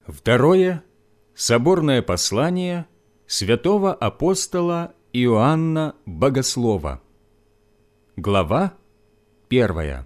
Второе соборное послание святого апостола Иоанна Богослова. Глава 1.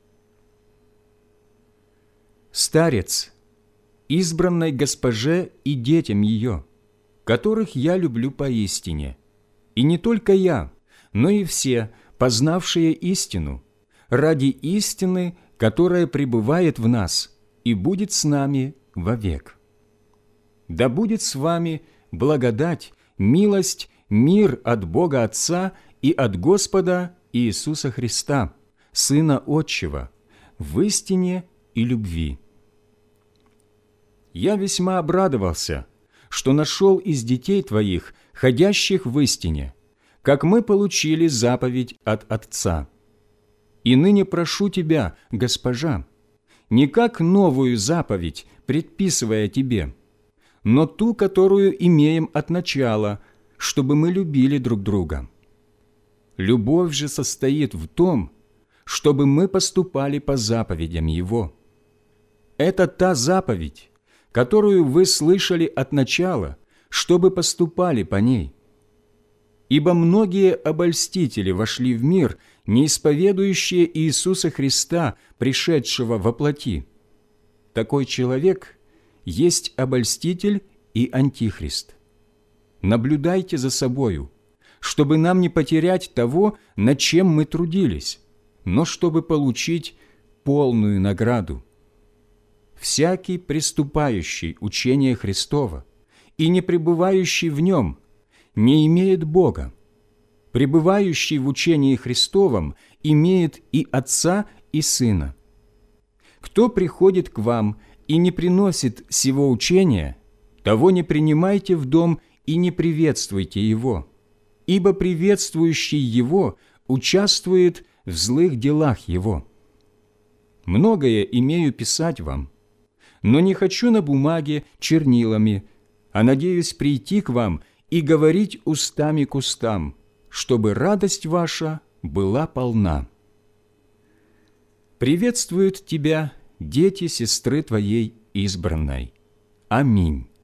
Старец, избранной госпоже и детям ее, которых я люблю поистине, и не только я, но и все, познавшие истину, ради истины, которая пребывает в нас и будет с нами вовек. Да будет с вами благодать, милость, мир от Бога Отца и от Господа Иисуса Христа, Сына Отчего, в истине и любви. Я весьма обрадовался, что нашел из детей твоих, ходящих в истине, как мы получили заповедь от Отца. И ныне прошу тебя, госпожа, не как новую заповедь, предписывая тебе, но ту, которую имеем от начала, чтобы мы любили друг друга. Любовь же состоит в том, чтобы мы поступали по заповедям Его. Это та заповедь, которую вы слышали от начала, чтобы поступали по ней. Ибо многие обольстители вошли в мир, не исповедующие Иисуса Христа, пришедшего во плоти. Такой человек есть обольститель и антихрист. Наблюдайте за собою, чтобы нам не потерять того, над чем мы трудились, но чтобы получить полную награду. Всякий, приступающий учение Христова и не пребывающий в нем, не имеет Бога. Пребывающий в учении Христовом имеет и Отца, и Сына. Кто приходит к вам и не приносит сего учения, того не принимайте в дом и не приветствуйте его, ибо приветствующий его участвует в злых делах его. Многое имею писать вам, но не хочу на бумаге чернилами, а надеюсь прийти к вам и говорить устами к устам, чтобы радость ваша была полна. Приветствуют тебя дети сестры твоей избранной. Аминь.